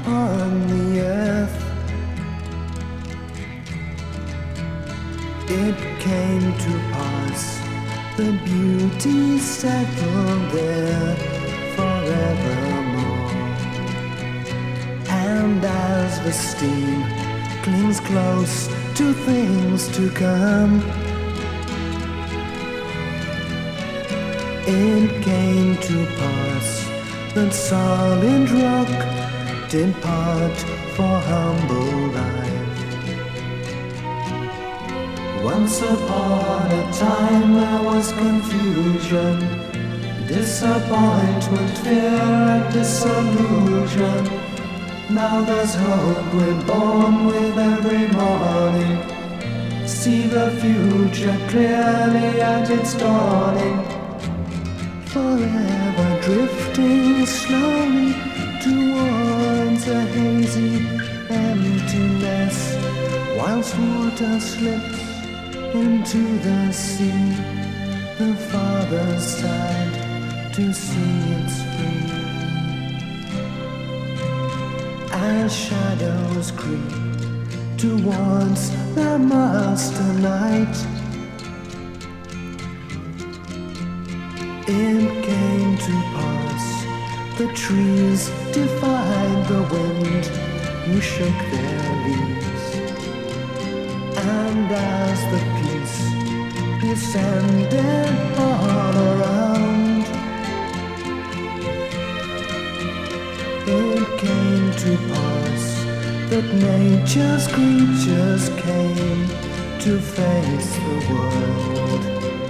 upon the earth. It came to pass, the beauty settled there forevermore. And as the steam clings close to things to come, it came to pass that solid rock did part for humble life. Once upon a time there was confusion, disappointment, fear and disillusion. Now there's hope, we're born with every morning. See the future clearly at its dawning. Forever drifting slowly towards a hazy emptiness, whilst water slips into the sea. The father's sad to see it's free. As shadows creep towards the master night, it came to pass, the trees defied the wind who shook their leaves. And as the peace descended all around, it came to pass that nature's creatures came to face the world.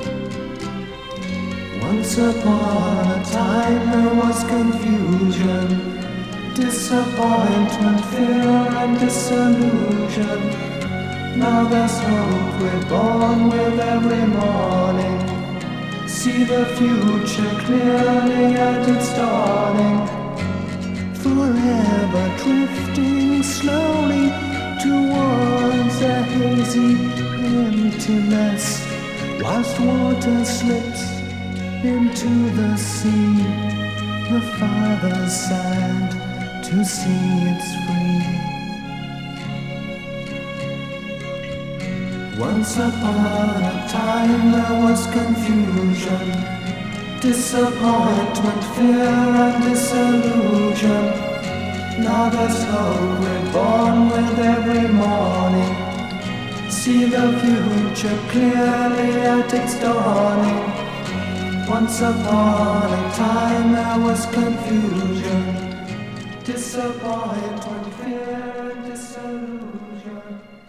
Once upon a time there was confusion, disappointment, fear and disillusion. Now there's hope, we're born with every morning. See the future clearly at its dawning. Forever drifting slowly towards a hazy emptiness, whilst water slips into the sea. The father's sad to see it's free. Once upon a time there was confusion, disappointment, fear and disillusion. Now there's hope, we're born with every morning. See the future clearly at its dawning. Once upon a time there was confusion, disappointment, fear